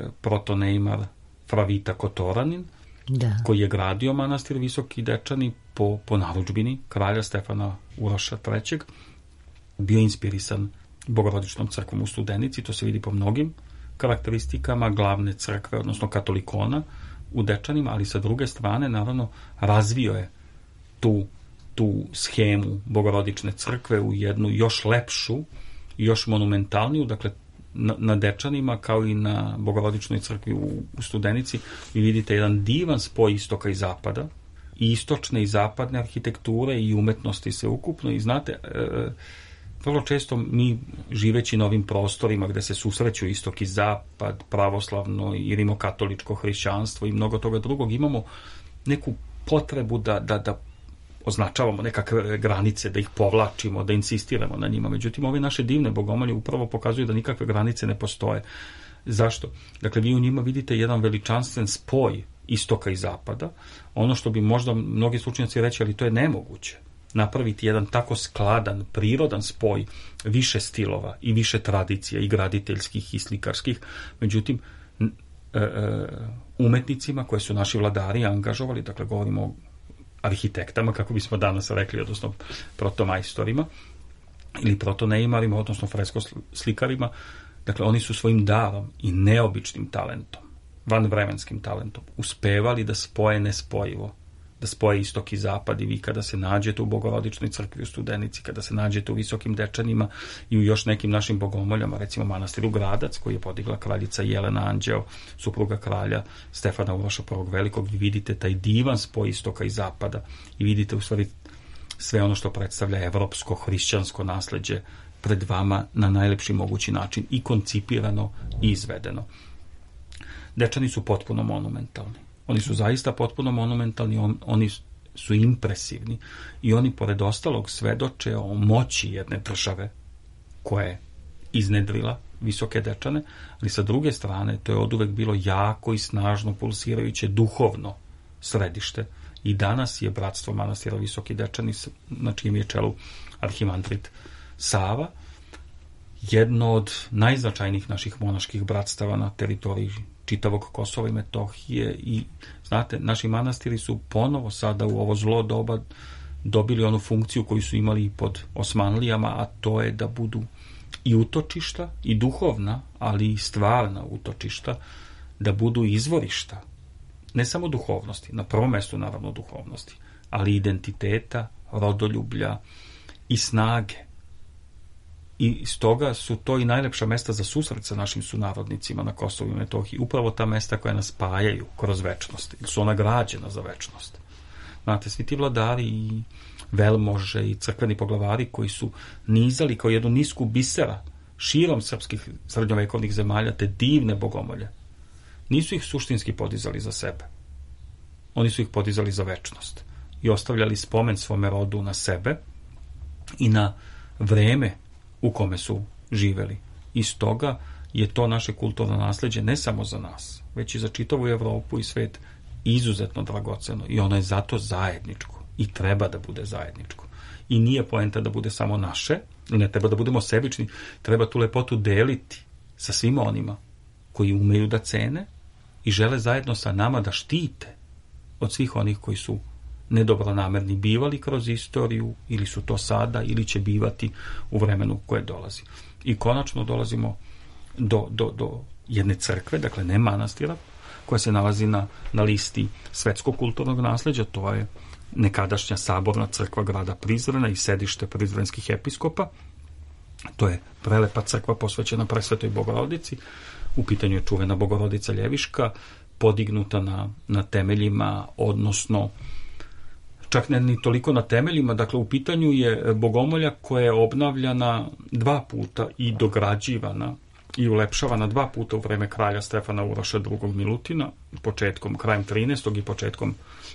protonejmar Fravita Kotoranin, koji je gradio manastir Visoki Dečani, po narudžbini kralja Stefana Uroša III. Bio inspirisan Bogorodičnom crkvom u Studenici, to se vidi po mnogim karakteristikama glavne crkve, odnosno katolikona u Dečanima, ali sa druge strane, naravno, razvio je tu schemu Bogorodične crkve u jednu još lepšu, još monumentalniju, dakle, na Dečanima kao i na Bogorodičnoj crkvi u Studenici vi vidite jedan divan spoj istoka i zapada, i istočne i zapadne arhitekture i umetnosti sve ukupno. I znate, vrlo često mi, živeći na ovim prostorima gde se susreću istok i zapad, pravoslavno i rimokatoličko hrišćanstvo i mnogo toga drugog, imamo neku potrebu da označavamo nekakve granice, da ih povlačimo, da insistiramo na njima. Međutim, ove naše divne bogomolje upravo pokazuju da nikakve granice ne postoje. Zašto? Dakle, vi u njima vidite jedan veličanstven spoj istoka i zapada. Ono što bi možda mnogi stručnjaci reći, ali to je nemoguće. Napraviti jedan tako skladan, prirodan spoj više stilova i više tradicija i graditeljskih i slikarskih. Međutim, umetnicima koje su naši vladari angažovali, dakle govorimo o arhitektama, kako bismo danas rekli, odnosno protomajstorima ili protoneimarima, odnosno freskoslikarima, dakle oni su svojim darom i neobičnim talentom, vanvremenskim talentom, uspevali da spoje nespojivo, da spoje istok i zapad. I vi kada se nađete u Bogorodičnoj crkvi u Studenici, kada se nađete u Visokim Dečanima i u još nekim našim bogomoljama, recimo manastiru Gradac, koji je podigla kraljica Jelena Anđeo, supruga kralja Stefana Uroša I. Velikog, vi vidite taj divan spoj istoka i zapada i vidite u stvari sve ono što predstavlja evropsko, hrišćansko nasleđe pred vama na najlepši mogući način i koncipirano i izvedeno. Dečani su potpuno monumentalni. Oni su zaista potpuno monumentalni, oni su impresivni i oni, pored ostalog, svedoče o moći jedne države koja je iznedrila Visoke Dečane, ali sa druge strane to je oduvek bilo jako i snažno pulsirajuće duhovno središte. I danas je bratstvo manastira Visoki Dečani, na čijem je čelu arhimandrit Sava, jedno od najznačajnijih naših monaških bratstava na teritoriji čitavog Kosova i Metohije. I znate, naši manastiri su ponovo sada u ovo zlo doba dobili onu funkciju koju su imali pod Osmanlijama, a to je da budu i utočišta, i duhovna, ali i stvarna utočišta, da budu izvorišta ne samo duhovnosti, na prvom mestu naravno duhovnosti, ali identiteta, rodoljublja i snage. I stoga su to i najlepša mesta za susret sa našim sunarodnicima na Kosovu i Metohiji. Upravo ta mesta koja nas spajaju kroz večnost, ili su ona građena za večnost. Znate, svi ti vladari i velmože i crkveni poglavari koji su nizali kao jednu nisku bisera širom srpskih srednjovekovnih zemalja te divne bogomolje, nisu ih suštinski podizali za sebe. Oni su ih podizali za večnost i ostavljali spomen svome rodu na sebe i na vreme u kome su živeli. I stoga je to naše kulturno nasleđe ne samo za nas, već i za čitavu Evropu i svet izuzetno dragoceno i ono je zato zajedničko i treba da bude zajedničko. I nije poenta da bude samo naše, ne treba da budemo sebični, treba tu lepotu deliti sa svima onima koji umeju da cene i žele zajedno sa nama da štite od svih onih koji su nedobronamerni bivali kroz istoriju, ili su to sada, ili će bivati u vremenu koje dolazi. I konačno dolazimo do jedne crkve, dakle ne manastira, koja se nalazi na listi svetskog kulturnog nasleđa, to je nekadašnja saborna crkva grada Prizrena i sedište prizrenskih episkopa. To je prelepa crkva posvećena Presvetoj Bogorodici. U pitanju je čuvena Bogorodica Ljeviška, podignuta na temeljima, odnosno čak ne ni toliko na temeljima, dakle u pitanju je bogomolja koja je obnavljana 2 puta i dograđivana i ulepšavana 2 puta u vreme kralja Stefana Uroša II. Milutina, krajem 13. i početkom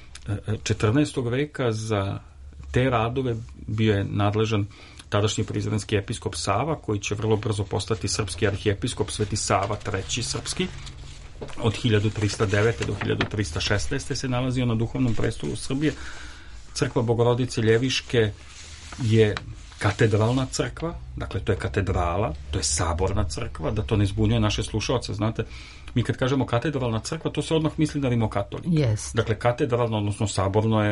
14. veka. Za te radove bio je nadležan tadašnji prizrenski episkop Sava, koji će vrlo brzo postati srpski arhiepiskop Sveti Sava III. Srpski. Od 1309. do 1316. se nalazio na duhovnom prestolu Srbije. Crkva Bogorodice Ljeviške je katedralna crkva, dakle to je katedrala, to je saborna crkva, da to ne zbunjuje naše slušaoce. Znate, mi kad kažemo katedralna crkva, to se odmah misli na rimokatolike. Yes. Dakle, katedralno, odnosno saborno je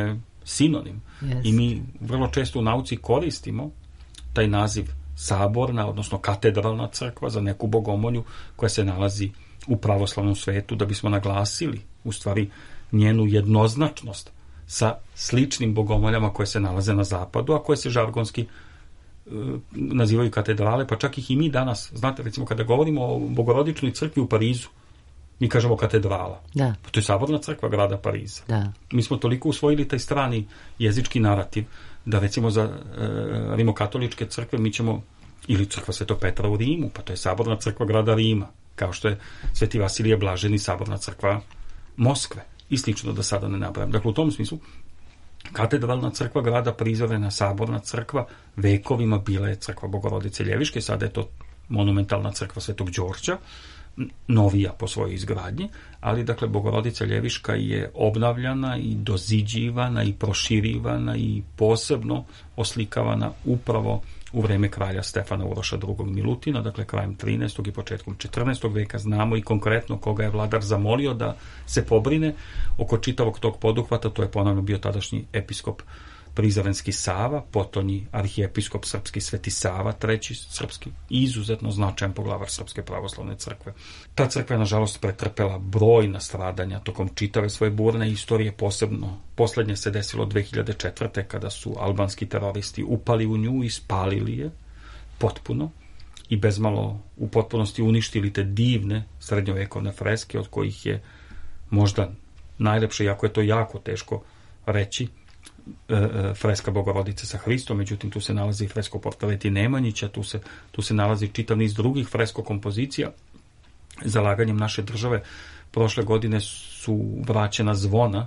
sinonim. I mi vrlo često u nauci koristimo taj naziv saborna, odnosno katedralna crkva za neku bogomolju koja se nalazi u pravoslavnom svetu, da bismo naglasili u stvari njenu jednoznačnost sa sličnim bogomoljama koje se nalaze na zapadu, a koje se žargonski nazivaju katedrale, pa čak ih i mi danas, znate, recimo kada govorimo o Bogorodičnoj crkvi u Parizu, mi kažemo katedrala. Da. To je saborna crkva grada Pariza. Da. Mi smo toliko usvojili taj strani jezički narativ da recimo za rimokatoličke crkve mi ćemo, ili crkva Svetog Petra u Rimu, pa to je saborna crkva grada Rima, kao što je Sveti Vasilije Blaženi saborna crkva Moskve i slično, da sada ne nabrajam. Dakle, u tom smislu katedralna crkva grada prizorena saborna crkva vekovima bila je crkva Bogorodice Ljeviške, sada je to monumentalna crkva Svetog Đorđa, novija po svojoj izgradnji, ali dakle Bogorodica Ljeviška je obnavljana i doziđivana i proširivana i posebno oslikavana upravo u vreme kralja Stefana Uroša II. Milutina, dakle krajem 13. i početkom 14. veka. Znamo i konkretno koga je vladar zamolio da se pobrine oko čitavog tog poduhvata, to je ponovno bio tadašnji episkop Prizrenski Sava, potonji arhijepiskop srpski Sveti Sava, treći srpski, izuzetno značajan poglavar Srpske pravoslavne crkve. Ta crkva je, nažalost, pretrpela brojna stradanja tokom čitave svoje burne istorije, posebno poslednje se desilo 2004. kada su albanski teroristi upali u nju i spalili je potpuno i bezmalo u potpunosti uništili te divne srednjovekovne freske, od kojih je možda najlepše, iako je to jako teško reći, freska Bogorodice sa Hristom, međutim tu se nalazi fresko portreti Nemanjića, tu se nalazi čitav niz drugih fresko kompozicija. Zalaganjem naše države prošle godine su vraćena zvona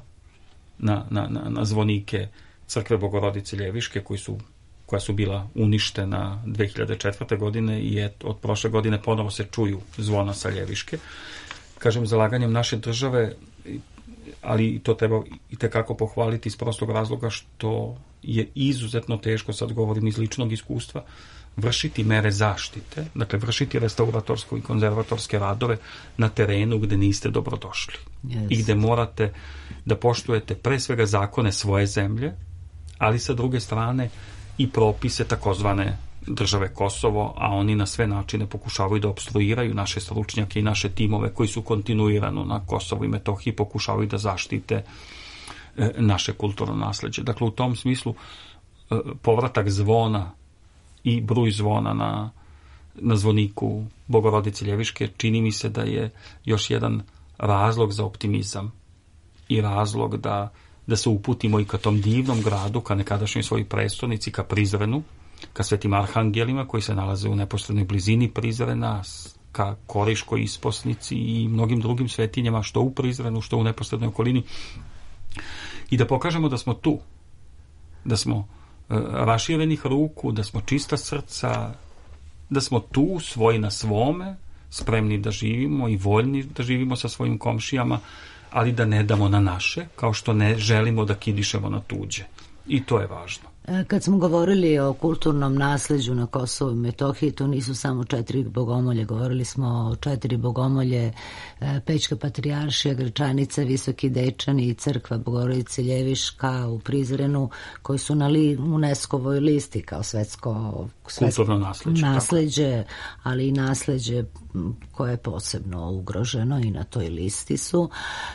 na zvonike crkve Bogorodice Ljeviške koja su bila uništena 2004. godine i od prošle godine ponovo se čuju zvona sa Ljeviške. Kažem, zalaganjem naše države, ali to treba itekako pohvaliti iz prostog razloga što je izuzetno teško, sad govorim iz ličnog iskustva, vršiti mere zaštite, dakle vršiti restauratorsko i konzervatorske radove na terenu gde niste dobrodošli. Yes. I gde morate da poštujete pre svega zakone svoje zemlje, ali sa druge strane i propise takozvane države Kosovo, a oni na sve načine pokušavaju da opstruiraju naše stručnjake i naše timove koji su kontinuirano na Kosovu i Metohiji, pokušavaju da zaštite naše kulturno nasleđe. Dakle, u tom smislu povratak zvona i bruj zvona na zvoniku Bogorodice Ljeviške čini mi se da je još jedan razlog za optimizam i razlog da se uputimo i ka tom divnom gradu, ka nekadašnjoj svojoj prestonici, ka Prizrenu, ka Svetim Arhangelima koji se nalaze u neposrednoj blizini Prizrena, ka Koriškoj isposnici i mnogim drugim svetinjama, što u Prizrenu, što u neposrednoj okolini, i da pokažemo da smo tu, da smo raširenih ruku, da smo čista srca, da smo tu svoji na svome, spremni da živimo i voljni da živimo sa svojim komšijama, ali da ne damo na naše, kao što ne želimo da kidišemo na tuđe. I to je važno. Kad smo govorili o kulturnom nasleđu na Kosovu i Metohiji, to nisu samo 4 bogomolje, govorili smo o 4 bogomolje, Pećka patrijaršija, Grčanica, Visoki Dečani i crkva Bogorodice Ljeviška u Prizrenu, koji su na UNESCO-voj listi kao svetsko kulturno nasleđe, ali i nasleđe koje je posebno ugroženo i na toj listi su.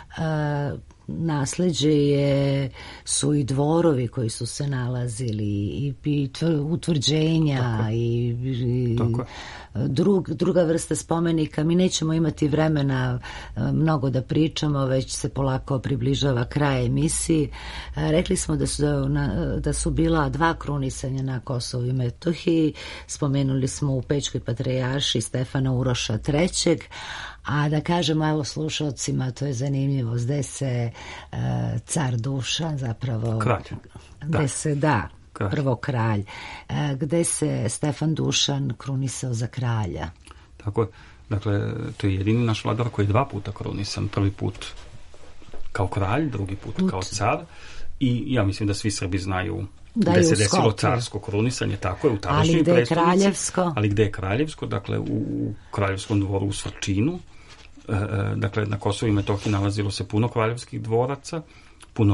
Nasleđe su i dvorovi koji su se nalazili i utvrđenja i druga vrsta spomenika. Mi nećemo imati vremena mnogo da pričamo, već se polako približava kraj emisiji. Rekli smo da su bila 2 krunisanja na Kosovu i Metohiji. Spomenuli smo u Pećkoj patrijaršiji Stefana Uroša III. A da kažemo, evo slušalcima, to je zanimljivo, gde se car Dušan zapravo... Kralj. Prvo kralj. Gde se Stefan Dušan krunisao za kralja. Tako je. Dakle, to je jedini naš vladar koji je 2 puta krunisan. Prvi put kao kralj, drugi put kao car. I ja mislim da svi Srbi znaju gde se desilo carsko krunisanje, tako je, u tadašnjoj prestonici. Ali gde je kraljevsko? Dakle, u kraljevskom dvoru u Svrčinu. Dakle, na Kosovu i Metohiji nalazilo se puno kraljevskih dvoraca, puno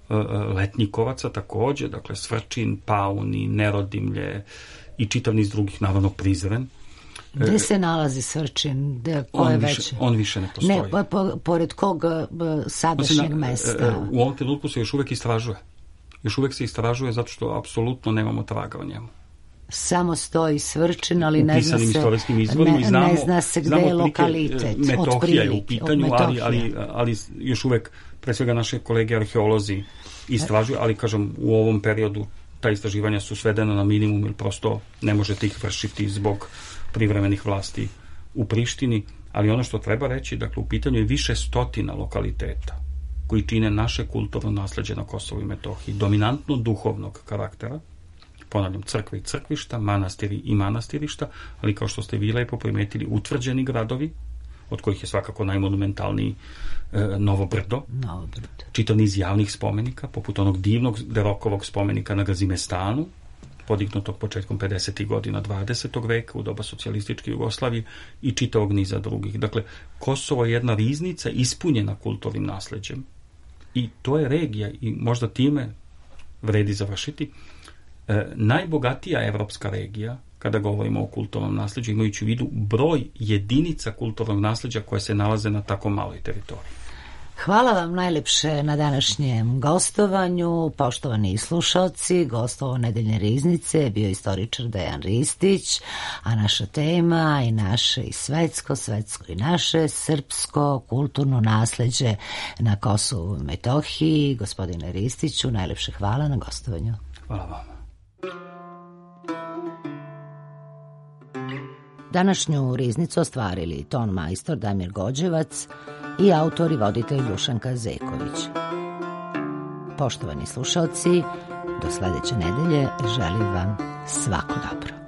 letnjikovaca takođe, dakle Svrčin, Pauni, Nerodimlje i čitav niz drugih, naravno Prizren. Gde se nalazi Svrčin? On više ne postoji. Ne, pored kog sadašnjeg mesta? U ovom trenutku se još uvek istražuje. Još uvek se istražuje zato što apsolutno nemamo traga o njemu. Samo stoji Svrčin, ali ne zna se gde je lokalitet. Metohija je u pitanju, ali još uvek, pre svega naše kolege arheolozi istražuju, ali kažem, u ovom periodu ta istraživanja su svedena na minimum, jer prosto ne možete ih vršiti zbog privremenih vlasti u Prištini, ali ono što treba reći, dakle, u pitanju je više stotina lokaliteta koji čine naše kulturno nasleđe na Kosovu i Metohiji, dominantno duhovnog karaktera, ponavljam, crkve i crkvišta, manastiri i manastirišta, ali kao što ste vi lepo primetili, utvrđeni gradovi, od kojih je svakako najmonumentalniji Novo Brdo, čitav niz javnih spomenika, poput onog divnog Derokovog spomenika na Gazimestanu, podignutog početkom 50. godina 20. veka u doba socijalističke Jugoslavije i čitavog niza drugih. Dakle, Kosovo je jedna riznica ispunjena kulturnim nasleđem i to je regija, i možda time vredi završiti, najbogatija evropska regija kada govorimo o kulturnom nasleđu, imajući u vidu broj jedinica kulturnog nasleđa koje se nalaze na tako maloj teritoriji. Hvala vam najlepše na današnjem gostovanju. Poštovani slušalci, gostovo Nedeljne riznice bio istoričar Dejan Ristić, a naša tema i naše i svetsko i naše srpsko kulturno nasleđe na Kosovu i Metohiji. Gospodine Ristiću, najlepše hvala na gostovanju. Hvala vam. Današnju riznicu ostvarili ton majstor Damir Gođevac i autor i voditelj Dušanka Zeković. Poštovani slušalci, do sledeće nedelje želim vam svako dobro.